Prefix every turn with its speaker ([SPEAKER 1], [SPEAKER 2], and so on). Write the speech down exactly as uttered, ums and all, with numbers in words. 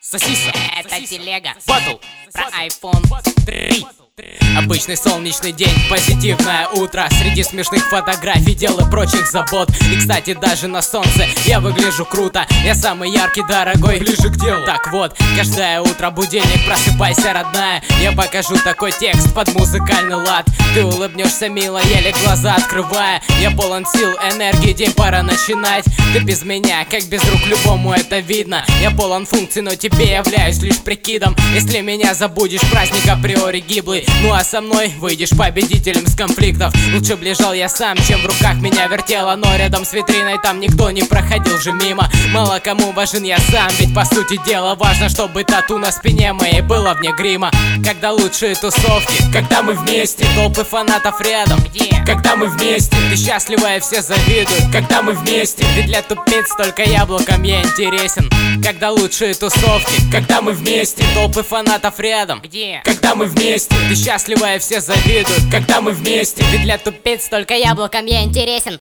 [SPEAKER 1] Сосиса.
[SPEAKER 2] Это телега
[SPEAKER 1] Батл.
[SPEAKER 2] про айфон
[SPEAKER 1] три. Обычный солнечный день, позитивное утро. Среди смешных фотографий, дел и прочих забот. И, кстати, даже на солнце я выгляжу круто. Я самый яркий, дорогой, ближе к делу. Так вот, каждое утро будильник, просыпайся, родная. Я покажу такой текст под музыкальный лад. Ты улыбнешься, мило, еле глаза открывая. Я полон сил, энергии, день пора начинать. Ты без меня, как без рук, любому это видно. Я полон функций, но тебе являюсь лишь прикидом. Если меня забудешь, праздник априори гиблый. Ну а со мной выйдешь победителем с конфликтов. Лучше б лежал я сам, чем в руках меня вертело. Но рядом с витриной там никто не проходил же мимо. Мало кому важен я сам, ведь по сути дела важно, чтобы тату на спине моей было вне грима. Когда лучшие тусовки, когда мы вместе. Толпы фанатов рядом,
[SPEAKER 2] Где?
[SPEAKER 1] когда мы вместе. Ты счастливая, все завидуют, когда мы вместе. Ты для тупиц только яблоком я интересен. Когда лучшие тусовки, когда мы вместе. Толпы фанатов рядом,
[SPEAKER 2] Где?
[SPEAKER 1] когда мы вместе. Ты счастливая, все завидуют, когда мы вместе. Ты для тупиц
[SPEAKER 2] Только яблоком я интересен.